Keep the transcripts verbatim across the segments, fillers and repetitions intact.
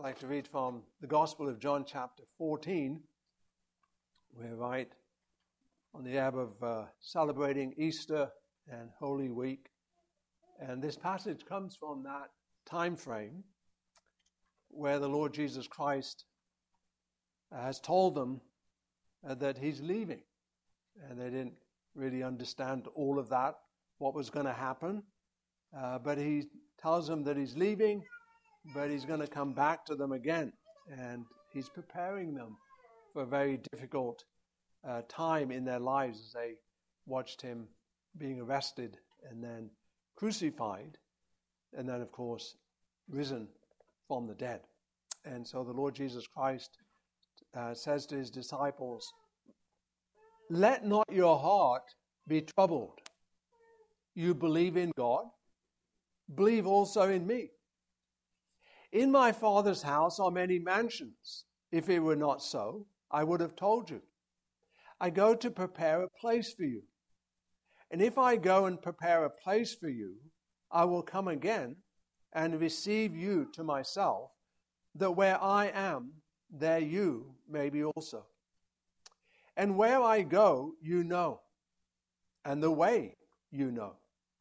I'd like to read from the Gospel of John chapter fourteen. We're right on the eve of uh, celebrating Easter and Holy Week. And this passage comes from that time frame where the Lord Jesus Christ has told them uh, that he's leaving. And they didn't really understand all of that, what was going to happen. Uh, but he tells them that he's leaving, but he's going to come back to them again. And he's preparing them for a very difficult uh, time in their lives as they watched him being arrested and then crucified, and then, of course, risen from the dead. And so the Lord Jesus Christ uh, says to his disciples, "Let not your heart be troubled. You believe in God, believe also in me. In my Father's house are many mansions. If it were not so, I would have told you. I go to prepare a place for you. And if I go and prepare a place for you, I will come again and receive you to myself, that where I am, there you may be also. And where I go, you know, and the way you know."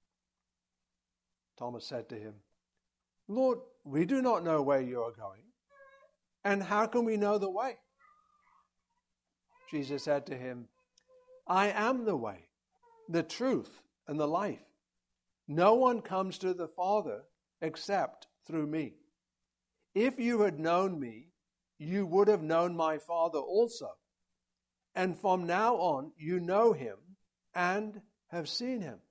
Thomas said to him, "Lord, we do not know where you are going, and how can we know the way?" Jesus said to him, "I am the way, the truth, and the life. No one comes to the Father except through me. If you had known me, you would have known my Father also. And from now on, you know him and have seen him."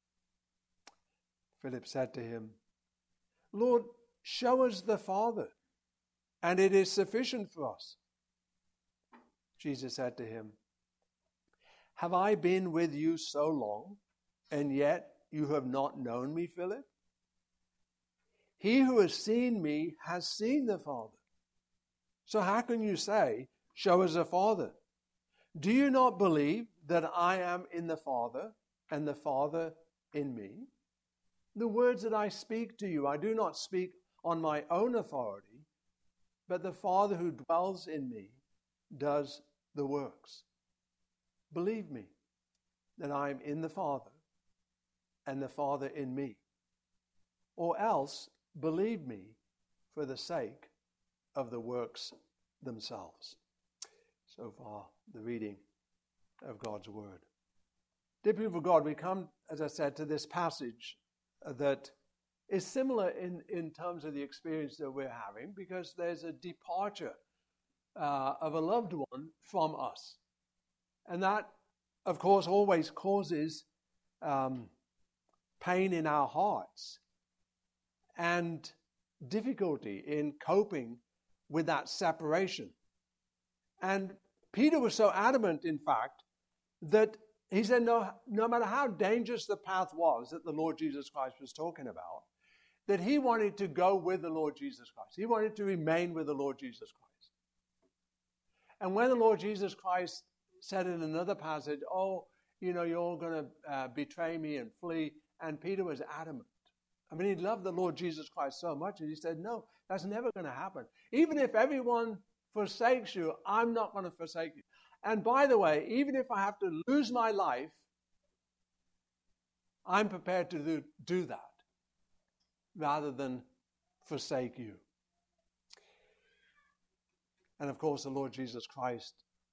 Philip said to him, "Lord, show us the Father, and it is sufficient for us." Jesus said to him, "Have I been with you so long, and yet you have not known me, Philip? He who has seen me has seen the Father. So how can you say, 'Show us the Father'? Do you not believe that I am in the Father, and the Father in me? The words that I speak to you, I do not speak on my own authority, but the Father who dwells in me does the works. Believe me that I am in the Father, and the Father in me. Or else believe me for the sake of the works themselves." So far, the reading of God's Word. Dear people of God, we come, as I said, to this passage that is similar in, in terms of the experience that we're having, because there's a departure uh, of a loved one from us. And that, of course, always causes um, pain in our hearts and difficulty in coping with that separation. And Peter was so adamant, in fact, that he said no, no matter how dangerous the path was that the Lord Jesus Christ was talking about, that he wanted to go with the Lord Jesus Christ. He wanted to remain with the Lord Jesus Christ. And when the Lord Jesus Christ said in another passage, "Oh, you know, you're all going to uh, betray me and flee," and Peter was adamant. I mean, he loved the Lord Jesus Christ so much, and he said, "No, that's never going to happen. Even if everyone forsakes you, I'm not going to forsake you. And by the way, even if I have to lose my life, I'm prepared to do, do that rather than forsake you." And of course, the Lord Jesus Christ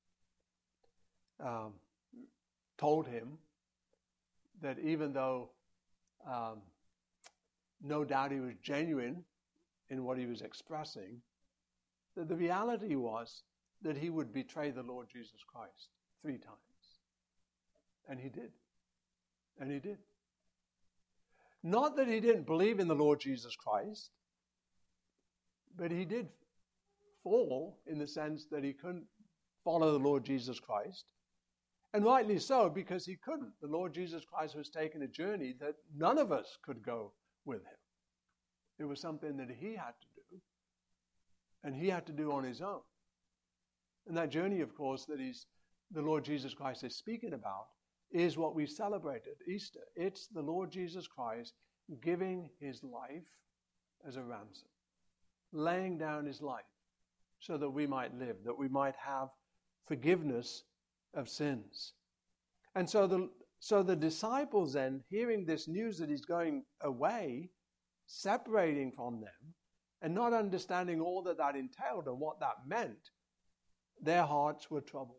um, told him that even though um, no doubt he was genuine in what he was expressing, that the reality was that he would betray the Lord Jesus Christ three times. And he did. And he did. Not that he didn't believe in the Lord Jesus Christ, but he did fall in the sense that he couldn't follow the Lord Jesus Christ. And rightly so, because he couldn't. The Lord Jesus Christ was taking a journey that none of us could go with him. It was something that he had to do, and he had to do on his own. And that journey, of course, that he's, the Lord Jesus Christ is speaking about is what we celebrate at Easter. It's the Lord Jesus Christ giving his life as a ransom. laying down his life so that we might live, that we might have forgiveness of sins. And so the so the disciples then, hearing this news that he's going away, separating from them, and not understanding all that that entailed and what that meant, their hearts were troubled.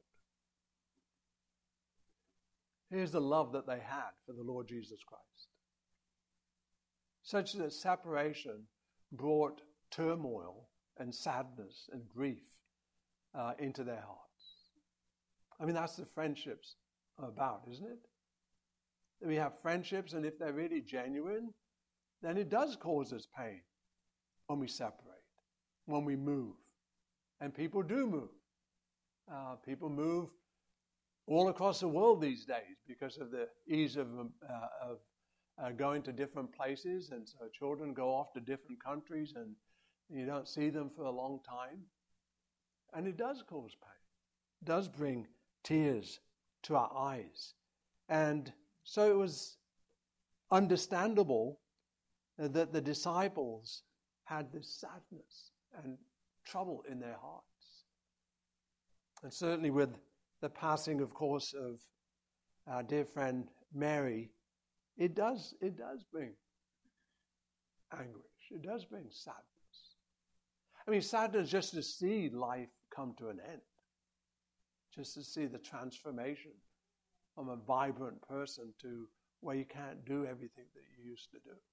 Here's the love that they had for the Lord Jesus Christ. Such that separation brought turmoil and sadness and grief uh, into their hearts. I mean, that's the friendships are about, isn't it? We have friendships, and if they're really genuine, then it does cause us pain when we separate, when we move. And people do move. Uh, people move all across the world these days because of the ease of, uh, of uh, going to different places. And so children go off to different countries and you don't see them for a long time. And it does cause pain. It does bring tears to our eyes. And so it was understandable that the disciples had this sadness and trouble in their hearts. And certainly with the passing, of course, of our dear friend Mary, it does, it does bring anguish. It does bring sadness. I mean, sadness just to see life come to an end. Just to see the transformation from a vibrant person to where you can't do everything that you used to do.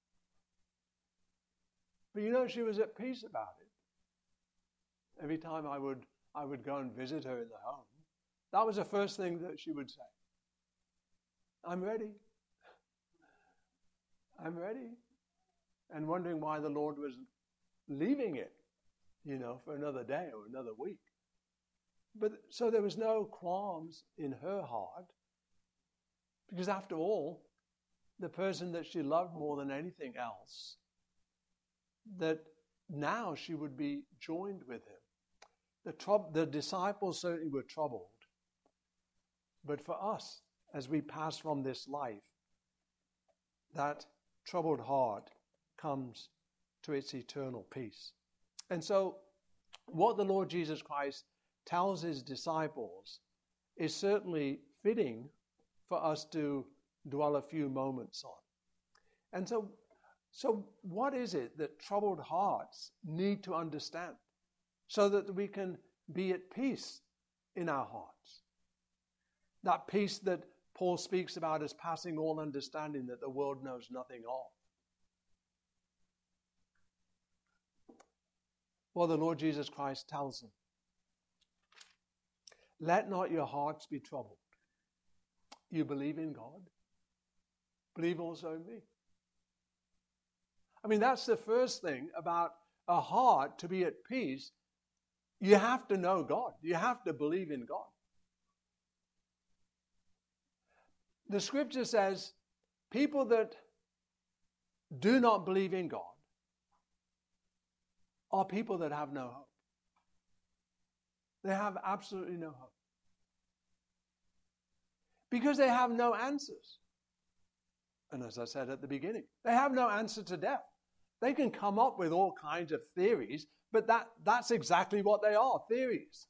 But you know, she was at peace about it. Every time I would I would go and visit her in the home, that was the first thing that she would say. I'm ready. I'm ready. And wondering why the Lord was leaving it, you know, for another day or another week. But so there was no qualms in her heart. Because after all, the person that she loved more than anything else, that now she would be joined with him. The, trou- the disciples certainly were troubled. But for us, as we pass from this life, that troubled heart comes to its eternal peace. And so, what the Lord Jesus Christ tells his disciples is certainly fitting for us to dwell a few moments on. And so, so what is it that troubled hearts need to understand so that we can be at peace in our hearts? That peace that Paul speaks about as passing all understanding that the world knows nothing of. Well, the Lord Jesus Christ tells them, let not your hearts be troubled. You believe in God, believe also in me. I mean, that's the first thing about a heart to be at peace. You have to know God. You have to believe in God. The scripture says people that do not believe in God are people that have no hope. They have absolutely no hope. Because they have no answers. And as I said at the beginning, they have no answer to death. They can come up with all kinds of theories, but that, that's exactly what they are, theories.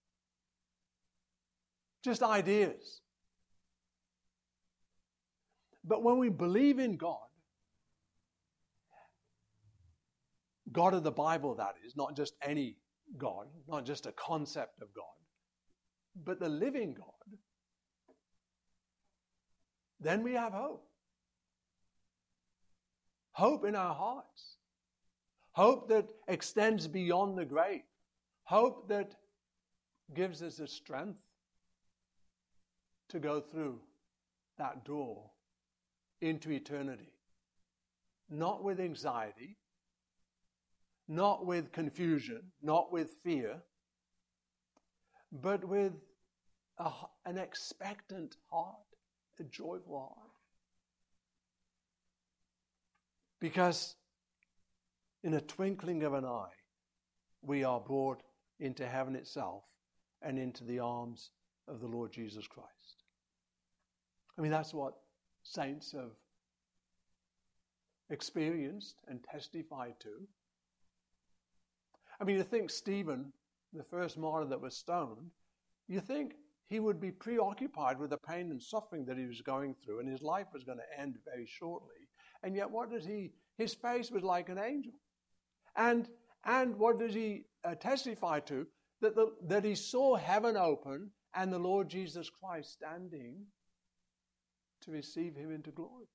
Just ideas. But when we believe in God, God of the Bible, that is, not just any God, not just a concept of God, but the living God, then we have hope. Hope in our hearts. Hope that extends beyond the grave. Hope that gives us the strength to go through that door into eternity. Not with anxiety, not with confusion, not with fear, but with a, an expectant heart, a joyful heart. Because in a twinkling of an eye, we are brought into heaven itself and into the arms of the Lord Jesus Christ. I mean, that's what saints have experienced and testified to. I mean, you think Stephen, the first martyr that was stoned, you think he would be preoccupied with the pain and suffering that he was going through, and his life was going to end very shortly. And yet, what does he? His face was like an angel. And and what does he uh, testify to? That the, that he saw heaven open and the Lord Jesus Christ standing to receive him into glory.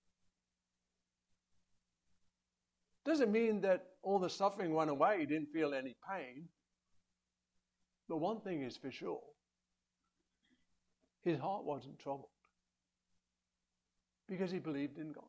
Doesn't mean that all the suffering went away. He didn't feel any pain. But one thing is for sure. His heart wasn't troubled. Because he believed in God.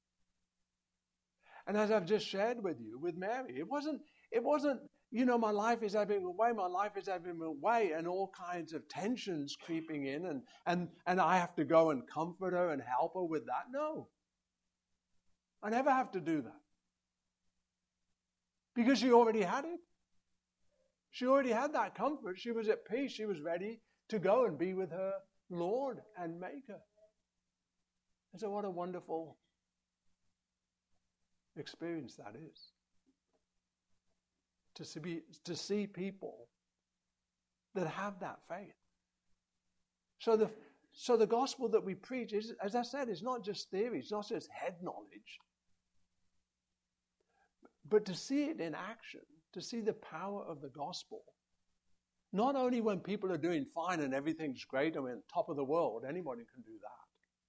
And as I've just shared with you, with Mary, it wasn't, it wasn't, you know, my life is ebbing away, my life is ebbing away, and all kinds of tensions creeping in, and, and, and I have to go and comfort her and help her with that. No. I never have to do that. Because she already had it. She already had that comfort. She was at peace. She was ready to go and be with her Lord and Maker. And so what a wonderful experience that is. To see, to see people that have that faith. So the, so the gospel that we preach is, as I said, is not just theory. It's not just head knowledge. But to see it in action, to see the power of the gospel, not only when people are doing fine and everything's great and we're on top of the world, anybody can do that.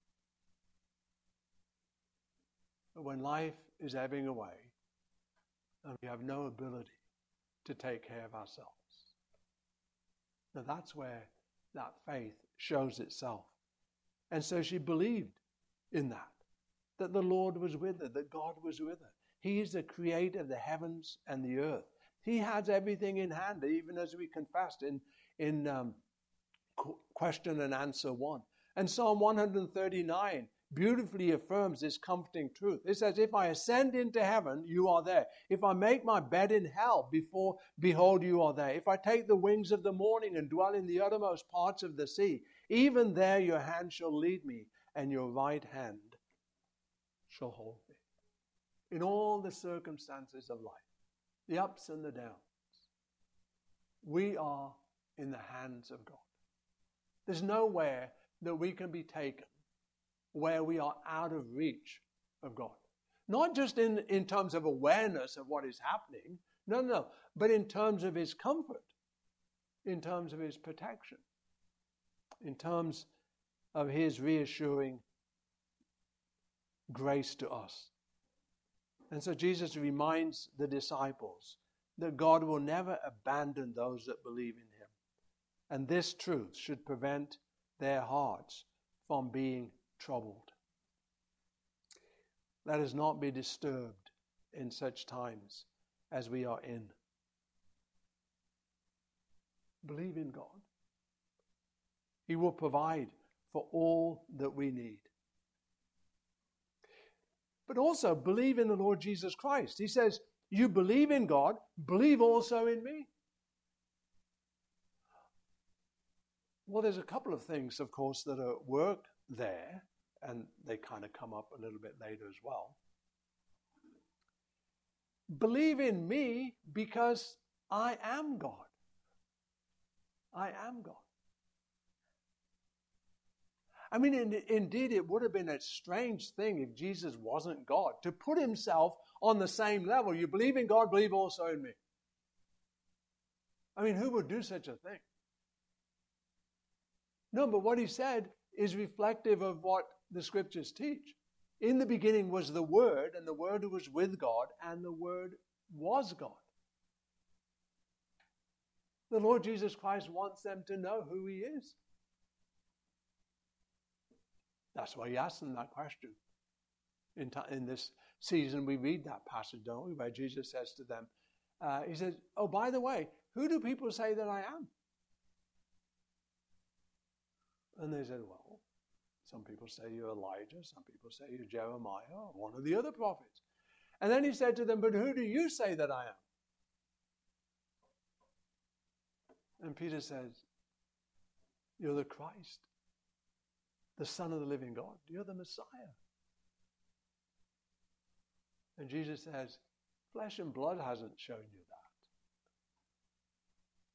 But when life is ebbing away and we have no ability to take care of ourselves, now that's where that faith shows itself. And so she believed in that, that the Lord was with her, that God was with her. He is the creator of the heavens and the earth. He has everything in hand, even as we confessed in, in um, question and answer one. And Psalm one thirty-nine beautifully affirms this comforting truth. It says, if I ascend into heaven, you are there. If I make my bed in hell, before, behold, you are there. If I take the wings of the morning and dwell in the uttermost parts of the sea, even there your hand shall lead me, and your right hand shall hold me. In all the circumstances of life, the ups and the downs, we are in the hands of God. There's nowhere that we can be taken where we are out of reach of God. Not just in, in terms of awareness of what is happening, no, no, but in terms of his comfort, in terms of his protection, in terms of his reassuring grace to us. And so Jesus reminds the disciples that God will never abandon those that believe in him. And this truth should prevent their hearts from being troubled. Let us not be disturbed in such times as we are in. Believe in God. He will provide for all that we need. But also believe in the Lord Jesus Christ. He says, you believe in God, believe also in me. Well, there's a couple of things, of course, that are at work there, and they kind of come up a little bit later as well. Believe in me because I am God. I am God. I mean, in, indeed, it would have been a strange thing if Jesus wasn't God, to put himself on the same level. You believe in God, believe also in me. I mean, who would do such a thing? No, but what he said is reflective of what the scriptures teach. In the beginning was the Word, and the Word was with God, and the Word was God. The Lord Jesus Christ wants them to know who he is. That's why he asked them that question. In, t- in this season, we read that passage, don't we, where Jesus says to them, uh, he says, oh, by the way, who do people say that I am? And they said, well, some people say you're Elijah, some people say you're Jeremiah, or one of the other prophets. And then he said to them, but who do you say that I am? And Peter says, you're the Christ, the Son of the living God. You're the Messiah. And Jesus says, flesh and blood hasn't shown you that.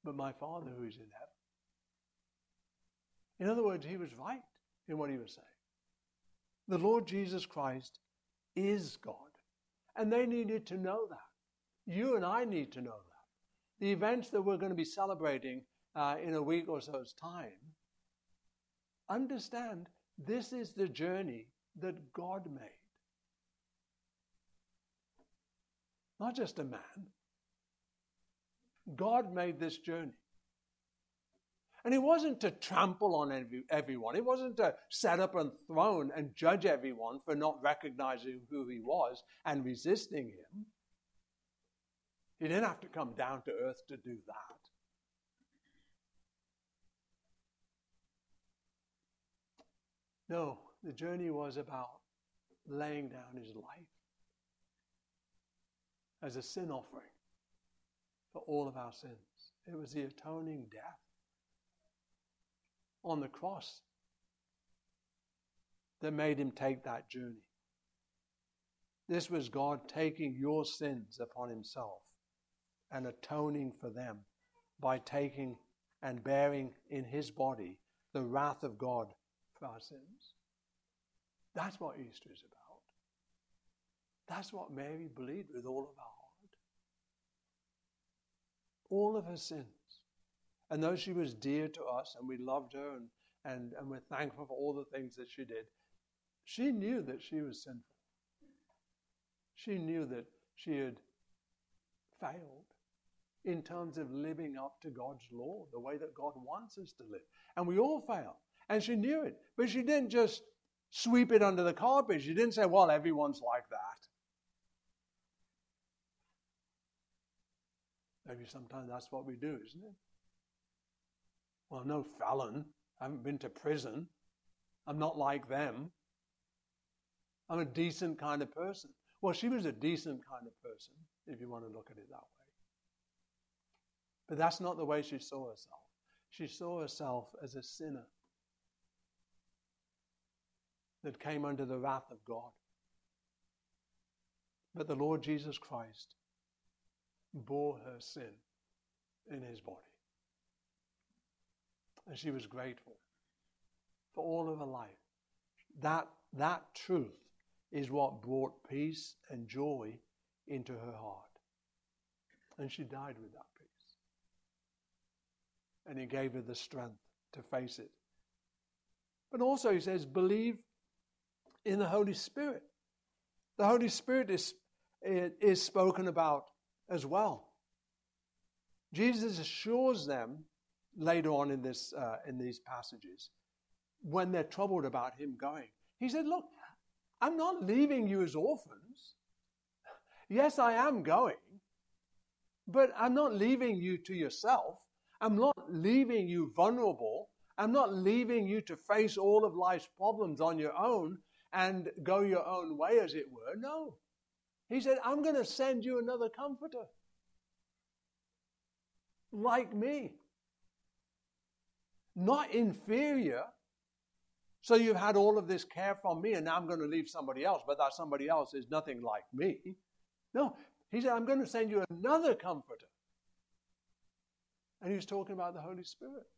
but my Father who is in heaven. In other words, he was right in what he was saying. The Lord Jesus Christ is God. And they needed to know that. You and I need to know that. The events that we're going to be celebrating uh, in a week or so's time, understand this is the journey that God made. Not just a man. God made this journey. And it wasn't to trample on every, everyone. It wasn't to set up a throne and judge everyone for not recognizing who he was and resisting him. He didn't have to come down to earth to do that. No, the journey was about laying down his life as a sin offering for all of our sins. It was the atoning death on the cross that made him take that journey. This was God taking your sins upon himself and atoning for them by taking and bearing in his body the wrath of God for our sins. That's what Easter is about. That's what Mary believed with all of her heart. All of her sins. And though she was dear to us and we loved her and, and, and we're thankful for all the things that she did, she knew that she was sinful. She knew that she had failed in terms of living up to God's law, the way that God wants us to live. And we all fail. And she knew it. But she didn't just sweep it under the carpet. She didn't say, well, everyone's like that. Maybe sometimes that's what we do, isn't it? Well, I'm no felon. I haven't been to prison. I'm not like them. I'm a decent kind of person. Well, she was a decent kind of person, if you want to look at it that way. But that's not the way she saw herself. She saw herself as a sinner that came under the wrath of God. But the Lord Jesus Christ bore her sin in his body. And she was grateful for all of her life. That, that truth is what brought peace and joy into her heart. And she died with that peace. And he gave her the strength to face it. But also he says, believe in the Holy Spirit. The Holy Spirit is, is spoken about as well. Jesus assures them later on in this uh, in these passages, when they're troubled about him going, he said, look, I'm not leaving you as orphans. Yes, I am going, but I'm not leaving you to yourself. I'm not leaving you vulnerable. I'm not leaving you to face all of life's problems on your own and go your own way, as it were. No. He said, I'm going to send you another comforter like me. Not inferior. So you've had all of this care from me and now I'm going to leave somebody else, but that somebody else is nothing like me. No, he said, I'm going to send you another comforter. And he was talking about the Holy Spirit,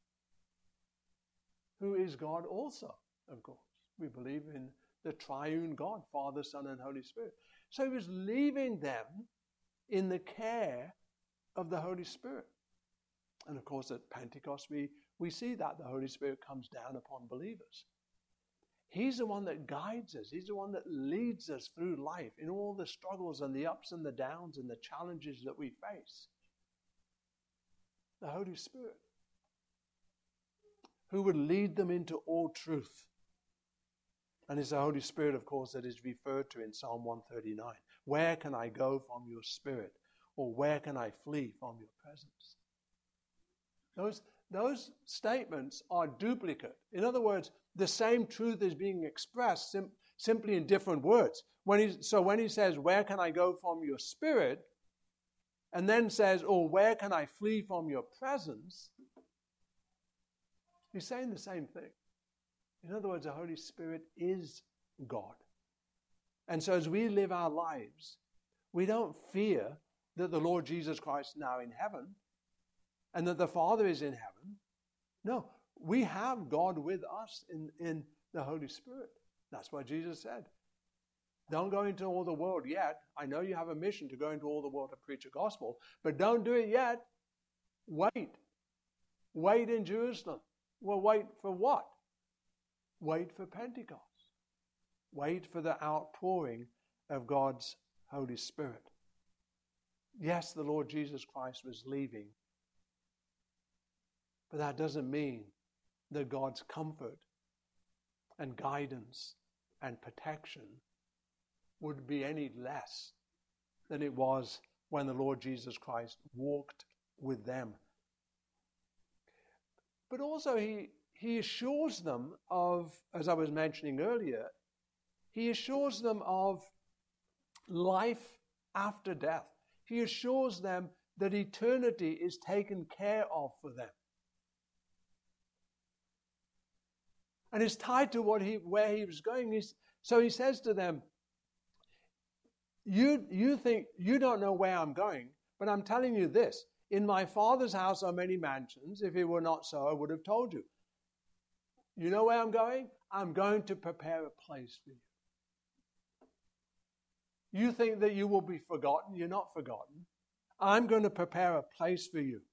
who is God also, of course. We believe in the triune God, Father, Son, and Holy Spirit. So he was leaving them in the care of the Holy Spirit. And of course at Pentecost we, we see that the Holy Spirit comes down upon believers. He's the one that guides us. He's the one that leads us through life in all the struggles and the ups and the downs and the challenges that we face. The Holy Spirit, who would lead them into all truth. And it's the Holy Spirit, of course, that is referred to in Psalm one thirty-nine. Where can I go from your Spirit? Or where can I flee from your presence? Those, those statements are duplicate. In other words, the same truth is being expressed sim- simply in different words. When he, so when he says, where can I go from your Spirit? And then says, or where can I flee from your presence? He's saying the same thing. In other words, the Holy Spirit is God. And so as we live our lives, we don't fear that the Lord Jesus Christ is now in heaven. and that the Father is in heaven. No, we have God with us in, in the Holy Spirit. That's what Jesus said. Don't go into all the world yet. I know you have a mission to go into all the world to preach the gospel, but don't do it yet. Wait. Wait in Jerusalem. Well, wait for what? Wait for Pentecost. Wait for the outpouring of God's Holy Spirit. Yes, the Lord Jesus Christ was leaving, but that doesn't mean that God's comfort and guidance and protection would be any less than it was when the Lord Jesus Christ walked with them. But also he, he assures them of, as I was mentioning earlier, he assures them of life after death. He assures them that eternity is taken care of for them. And it's tied to what he, where he was going. He's, so he says to them, you, you think, you don't know where I'm going, but I'm telling you this. In my Father's house are many mansions. If it were not so, I would have told you. You know where I'm going? I'm going to prepare a place for you. You think that you will be forgotten. You're not forgotten. I'm going to prepare a place for you.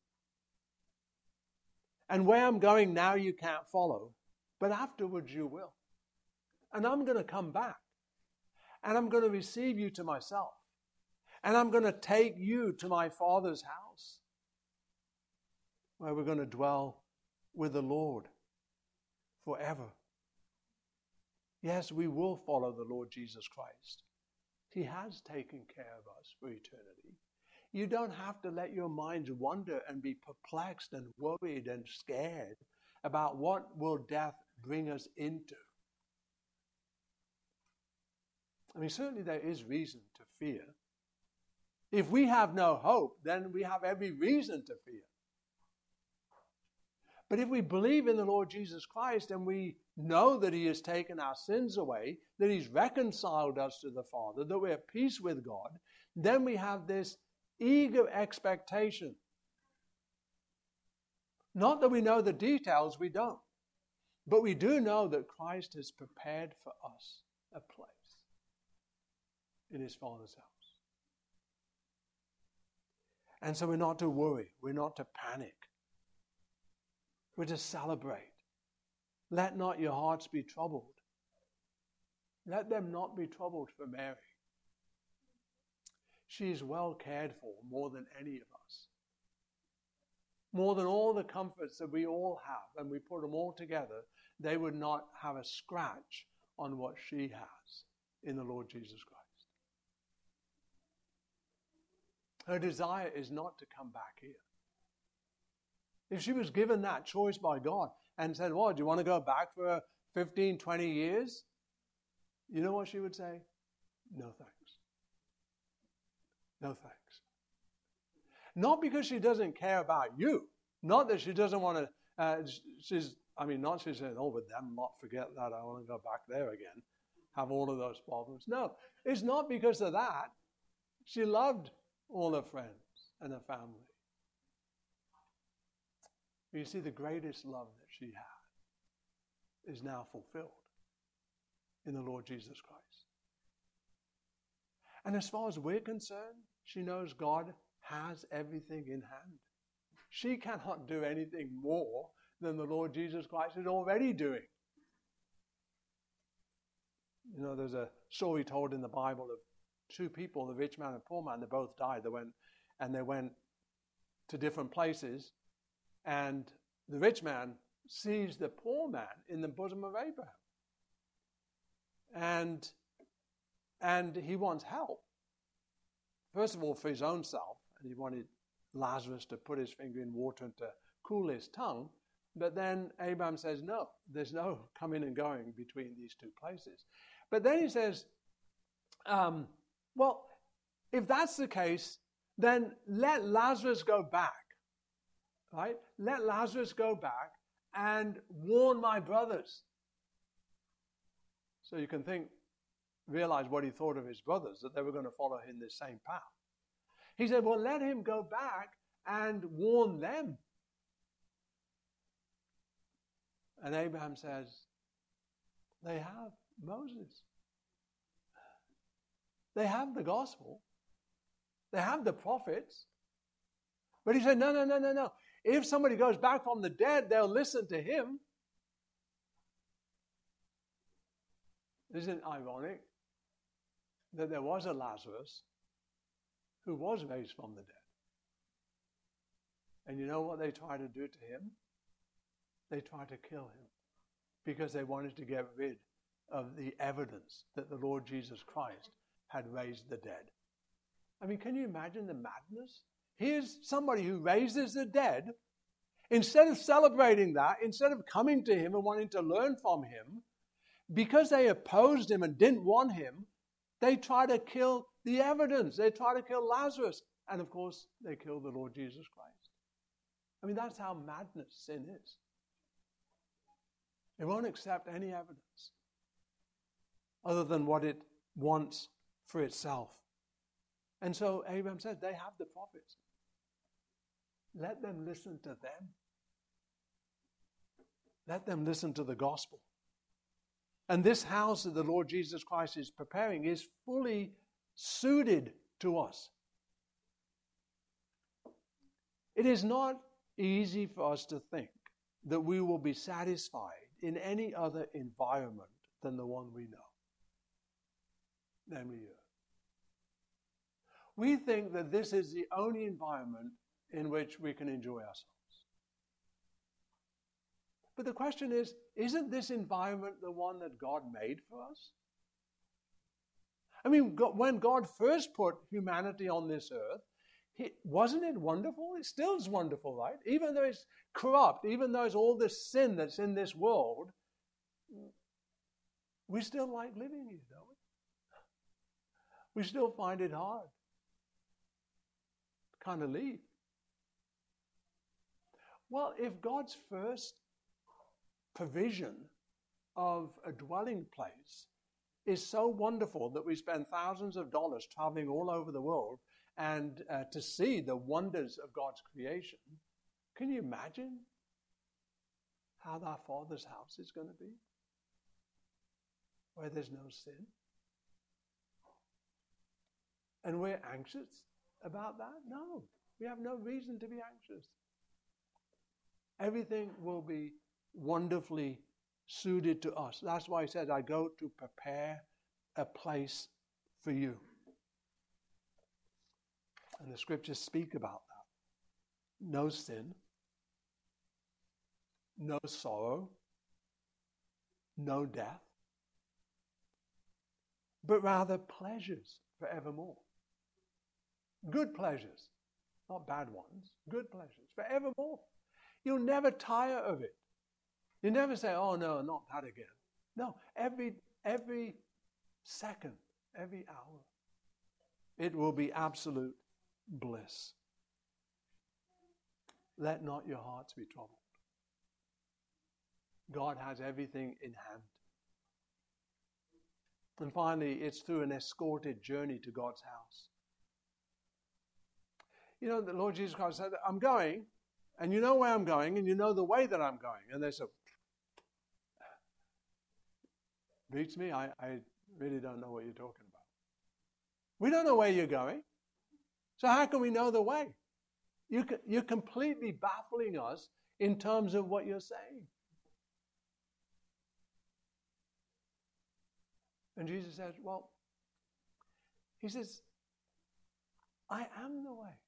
And where I'm going now you can't follow, but afterwards you will. And I'm going to come back. And I'm going to receive you to myself. And I'm going to take you to my Father's house, where we're going to dwell with the Lord forever. Yes, we will follow the Lord Jesus Christ. He has taken care of us for eternity. You don't have to let your minds wander and be perplexed and worried and scared about what will death bring us into. I mean, certainly there is reason to fear. If we have no hope, then we have every reason to fear. But if we believe in the Lord Jesus Christ and we know that He has taken our sins away, that He's reconciled us to the Father, that we're at peace with God, then we have this eager expectation. Not that we know the details, we don't. But we do know that Christ has prepared for us a place in His Father's house. And so we're not to worry. We're not to panic. We're to celebrate. Let not your hearts be troubled. Let them not be troubled for Mary. She is well cared for more than any of us. More than all the comforts that we all have, and we put them all together, they would not have a scratch on what she has in the Lord Jesus Christ. Her desire is not to come back here. If she was given that choice by God and said, well, do you want to go back for fifteen, twenty years? You know what she would say? No thanks. No thanks. Not because she doesn't care about you. Not that she doesn't want to, uh, she's, I mean, not she said, oh, but them lot, forget that, I want to go back there again. Have all of those problems. No, it's not because of that. She loved all her friends and her family. You see, the greatest love that she had is now fulfilled in the Lord Jesus Christ. And as far as we're concerned, she knows God has everything in hand. She cannot do anything more than the Lord Jesus Christ is already doing. You know, there's a story told in the Bible of two people, the rich man and poor man. They both died. They went and they went to different places. And the rich man sees the poor man in the bosom of Abraham. And, and he wants help. First of all, for his own self. And he wanted Lazarus to put his finger in water and to cool his tongue. But then Abraham says, no, there's no coming and going between these two places. But then he says, um, well, if that's the case, then let Lazarus go back. Right? Let Lazarus go back and warn my brothers. So you can think, realize what he thought of his brothers, that they were going to follow him this same path. He said, well, let him go back and warn them And Abraham says, they have Moses. They have the gospel. They have the prophets. But he said, no, no, no, no, no. If somebody goes back from the dead, they'll listen to him. Isn't it ironic that there was a Lazarus who was raised from the dead? And you know what they tried to do to him? They tried to kill him because they wanted to get rid of the evidence that the Lord Jesus Christ had raised the dead. I mean, can you imagine the madness? Here's somebody who raises the dead. Instead of celebrating that, instead of coming to him and wanting to learn from him, because they opposed him and didn't want him, they try to kill the evidence. They try to kill Lazarus. And of course, they killed the Lord Jesus Christ. I mean, that's how madness sin is. It won't accept any evidence other than what it wants for itself. And so Abraham said, they have the prophets. Let them listen to them. Let them listen to the gospel. And this house that the Lord Jesus Christ is preparing is fully suited to us. It is not easy for us to think that we will be satisfied in any other environment than the one we know, namely earth. We think that this is the only environment in which we can enjoy ourselves. But the question is, isn't this environment the one that God made for us? I mean, when God first put humanity on this earth, he, wasn't it wonderful? It still is wonderful, right? Even though it's corrupt, even though it's all this sin that's in this world, we still like living here, don't we? We still find it hard to kind of leave. Well, if God's first provision of a dwelling place is so wonderful that we spend thousands of dollars traveling all over the world and uh, to see the wonders of God's creation, can you imagine how our Father's house is going to be? Where there's no sin. And we're anxious about that? No, we have no reason to be anxious. Everything will be wonderfully suited to us. That's why he said, I go to prepare a place for you. And the scriptures speak about that. No sin, no sorrow, no death, but rather pleasures forevermore. Good pleasures, not bad ones, good pleasures forevermore. You'll never tire of it. You never say, oh no, not that again. No, every every second, every hour, it will be absolute bliss. Let not your hearts be troubled. God has everything in hand. And finally, it's through an escorted journey to God's house. You know, the Lord Jesus Christ said, I'm going, and you know where I'm going, and you know the way that I'm going. And they said, beats me, I, I really don't know what you're talking about. We don't know where you're going. So how can we know the way? You, you're completely baffling us in terms of what you're saying. And Jesus says, well, he says, I am the way.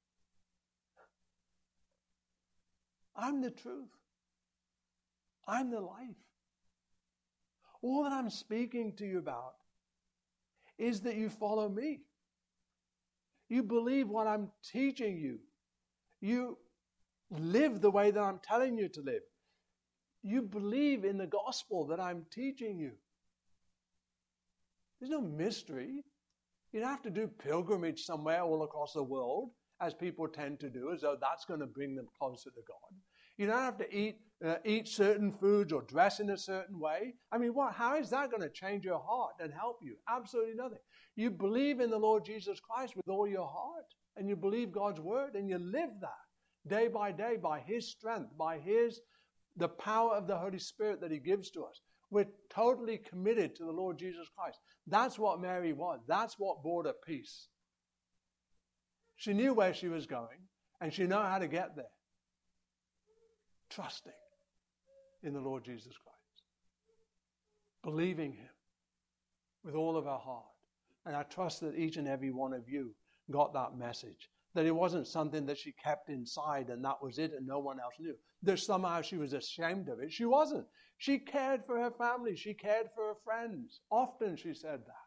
I'm the truth. I'm the life. All that I'm speaking to you about is that you follow me. You believe what I'm teaching you. You live the way that I'm telling you to live. You believe in the gospel that I'm teaching you. There's no mystery. You don't have to do pilgrimage somewhere all across the world, as people tend to do, as though that's going to bring them closer to God. You don't have to eat uh, eat certain foods or dress in a certain way. I mean, what? How is that going to change your heart and help you? Absolutely nothing. You believe in the Lord Jesus Christ with all your heart, and you believe God's word, and you live that day by day by His strength, by His the power of the Holy Spirit that he gives to us. We're totally committed to the Lord Jesus Christ. That's what Mary was. That's what brought her peace. She knew where she was going, and she knew how to get there. Trusting in the Lord Jesus Christ. Believing him with all of our heart. And I trust that each and every one of you got that message. That it wasn't something that she kept inside and that was it and no one else knew. That somehow she was ashamed of it. She wasn't. She cared for her family. She cared for her friends. Often she said that.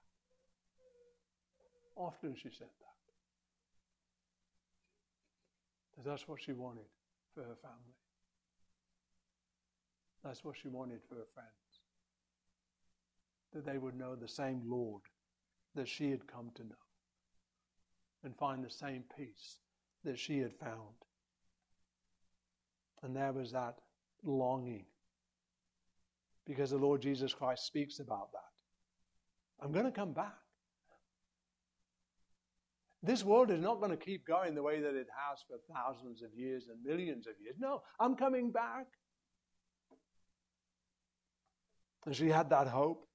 Often she said that. Because that's what she wanted for her family. That's what she wanted for her friends. That they would know the same Lord that she had come to know. And find the same peace that she had found. And there was that longing. Because the Lord Jesus Christ speaks about that. I'm going to come back. This world is not going to keep going the way that it has for thousands of years and millions of years. No, I'm coming back. And she had that hope.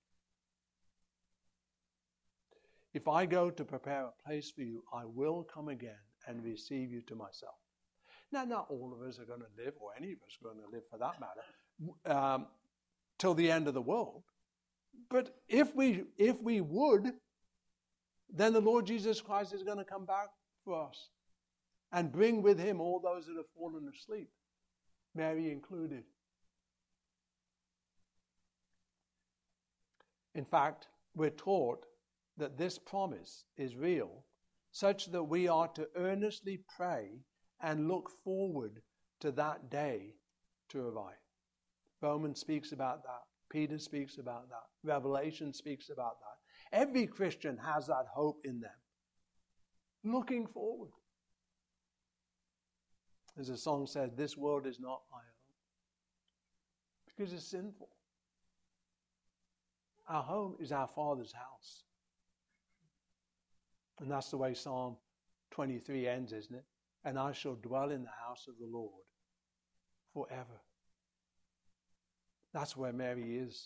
If I go to prepare a place for you, I will come again and receive you to myself. Now, not all of us are going to live, or any of us are going to live for that matter, um, till the end of the world. But if we, if we would, then the Lord Jesus Christ is going to come back for us and bring with him all those that have fallen asleep, Mary included. In fact, we're taught that this promise is real, such that we are to earnestly pray and look forward to that day to arrive. Romans speaks about that. Peter speaks about that. Revelation speaks about that. Every Christian has that hope in them. Looking forward. As the song says, this world is not my own. Because it's sinful. Our home is our Father's house. And that's the way Psalm twenty-three ends, isn't it? And I shall dwell in the house of the Lord forever. That's where Mary is.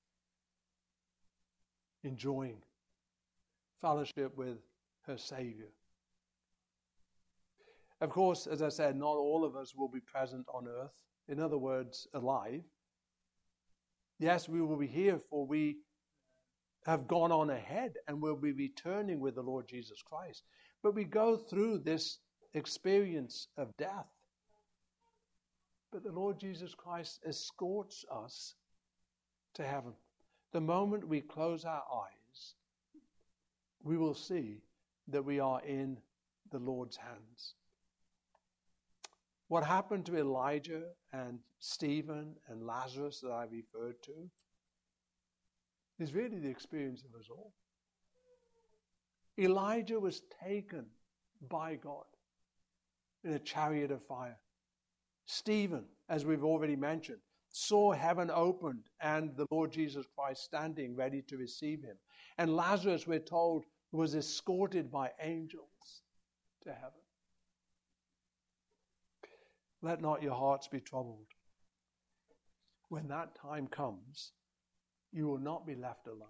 Enjoying fellowship with her Savior. Of course, as I said, not all of us will be present on earth. In other words, alive. Yes, we will be here, for we have gone on ahead and will be returning with the Lord Jesus Christ. But we go through this experience of death. But the Lord Jesus Christ escorts us to heaven. The moment we close our eyes, we will see that we are in the Lord's hands. What happened to Elijah and Stephen and Lazarus that I referred to is really the experience of us all. Elijah was taken by God in a chariot of fire. Stephen, as we've already mentioned, saw heaven opened and the Lord Jesus Christ standing ready to receive him. And Lazarus, we're told, was escorted by angels to heaven. Let not your hearts be troubled. When that time comes, you will not be left alone.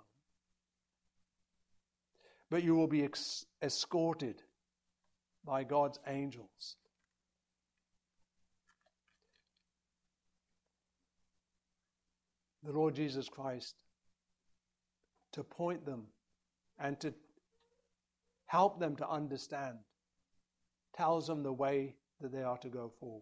But you will be ex- escorted by God's angels. The Lord Jesus Christ, to point them and to help them to understand, tells them the way that they are to go forward.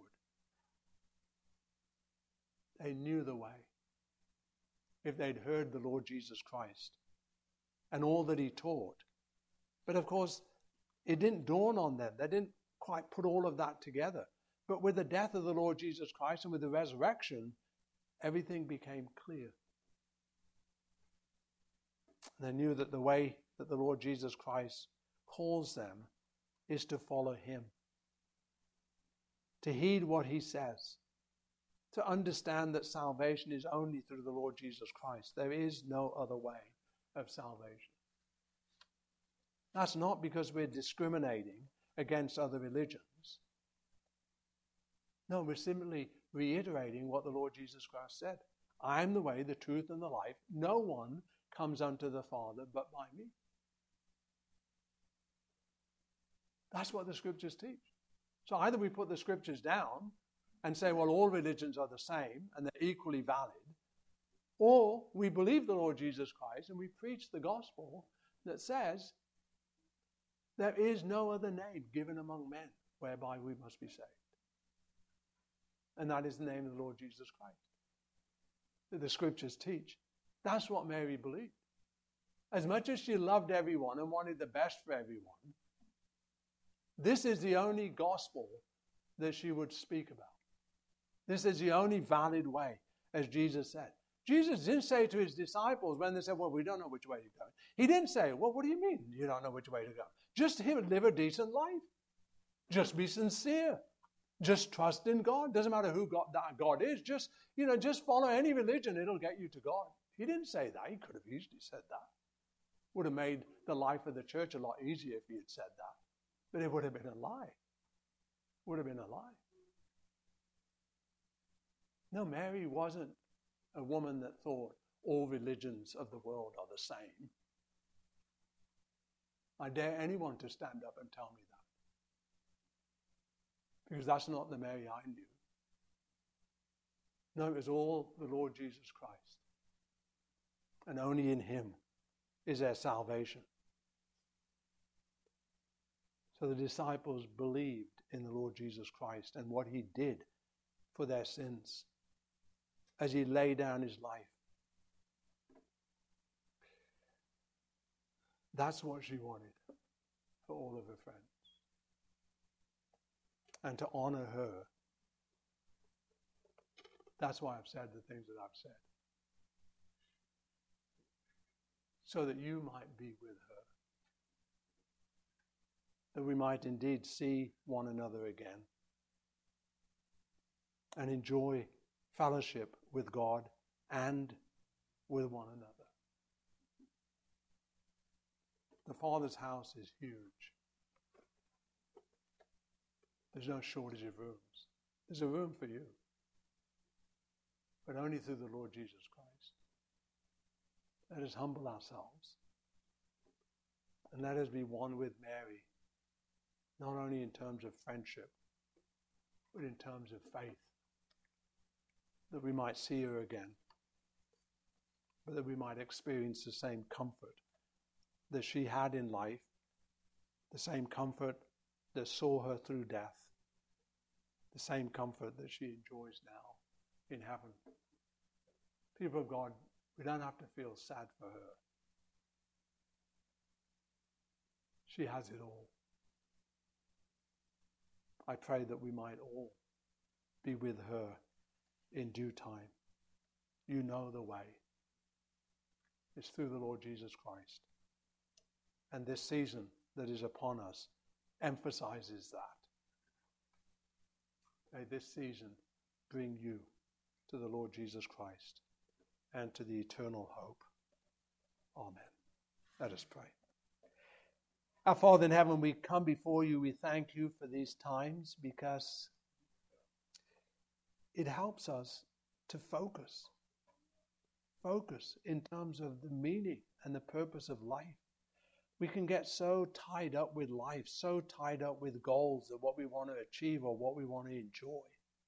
They knew the way. If they'd heard the Lord Jesus Christ and all that he taught. But of course, it didn't dawn on them. They didn't quite put all of that together. But with the death of the Lord Jesus Christ and with the resurrection, everything became clear. They knew that the way that the Lord Jesus Christ calls them is to follow him, to heed what he says, to understand that salvation is only through the Lord Jesus Christ. There is no other way of salvation. That's not because we're discriminating against other religions. No, we're simply reiterating what the Lord Jesus Christ said. I am the way, the truth, and the life. No one comes unto the Father but by me. That's what the Scriptures teach. So either we put the Scriptures down and say, well, all religions are the same and they're equally valid, or we believe the Lord Jesus Christ and we preach the gospel that says there is no other name given among men whereby we must be saved. And that is the name of the Lord Jesus Christ. That the Scriptures teach. That's what Mary believed. As much as she loved everyone and wanted the best for everyone, this is the only gospel that she would speak about. This is the only valid way, as Jesus said. Jesus didn't say to his disciples when they said, well, we don't know which way to go. He didn't say, well, what do you mean you don't know which way to go? Just live a decent life. Just be sincere. Just trust in God. Doesn't matter who God, that God is. Just, you know, just follow any religion. It'll get you to God. He didn't say that. He could have easily said that. Would have made the life of the church a lot easier if he had said that. But it would have been a lie. Would have been a lie. No, Mary wasn't a woman that thought all religions of the world are the same. I dare anyone to stand up and tell me that. Because that's not the Mary I knew. No, it was all the Lord Jesus Christ. And only in him is there salvation. So the disciples believed in the Lord Jesus Christ and what he did for their sins as he laid down his life. That's what she wanted for all of her friends. And to honor her. That's why I've said the things that I've said. So that you might be with her. That we might indeed see one another again. And enjoy fellowship with God and with one another. The Father's house is huge. There's no shortage of rooms. There's a room for you. But only through the Lord Jesus Christ. Let us humble ourselves. And let us be one with Mary. Not only in terms of friendship, but in terms of faith. That we might see her again. But that we might experience the same comfort that she had in life. The same comfort that saw her through death. The same comfort that she enjoys now in heaven. People of God, we don't have to feel sad for her. She has it all. I pray that we might all be with her in due time. You know the way. It's through the Lord Jesus Christ. And this season that is upon us emphasizes that. May this season bring you to the Lord Jesus Christ and to the eternal hope. Amen. Let us pray. Our Father in heaven, we come before you. We thank you for these times because it helps us to focus. Focus in terms of the meaning and the purpose of life. We can get so tied up with life, so tied up with goals of what we want to achieve or what we want to enjoy.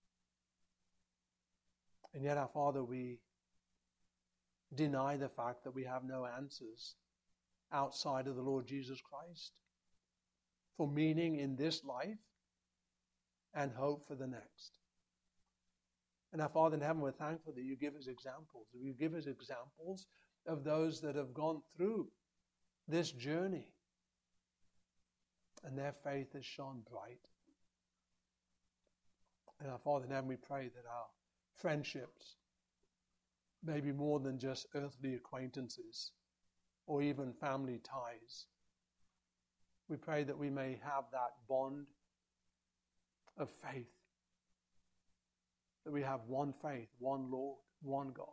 And yet, our Father, we deny the fact that we have no answers outside of the Lord Jesus Christ for meaning in this life and hope for the next. And our Father in heaven, we're thankful that you give us examples. You give us examples of those that have gone through this journey. And their faith has shone bright. And our Father in heaven, we pray that our friendships may be more than just earthly acquaintances or even family ties. We pray that we may have that bond of faith. That we have one faith, one Lord, one God.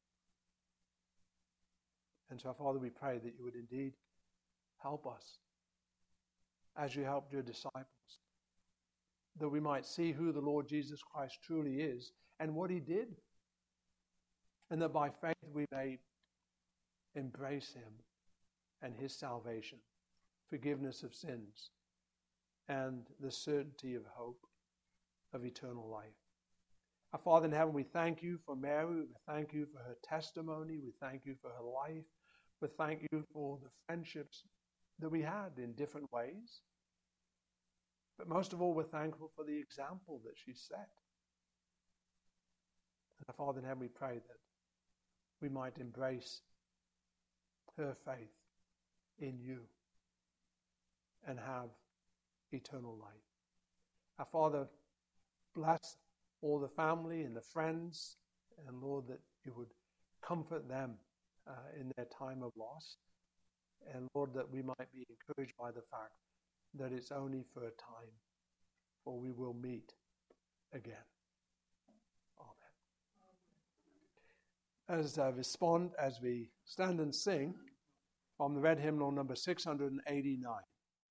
And so, Father, we pray that you would indeed help us as you helped your disciples. that we might see who the Lord Jesus Christ truly is and what he did. And that by faith we may embrace him and his salvation, forgiveness of sins, and the certainty of hope of eternal life. Our Father in heaven, we thank you for Mary. We thank you for her testimony. We thank you for her life. We thank you for the friendships that we had in different ways. But most of all, we're thankful for the example that she set. And our Father in heaven, we pray that we might embrace her faith in you and have eternal life. Our Father, bless all the family and the friends, and Lord, that you would comfort them uh, in their time of loss. And Lord, that we might be encouraged by the fact that it's only for a time, for we will meet again. Amen. As I respond, as we stand and sing from the red hymnal number six hundred eighty-nine.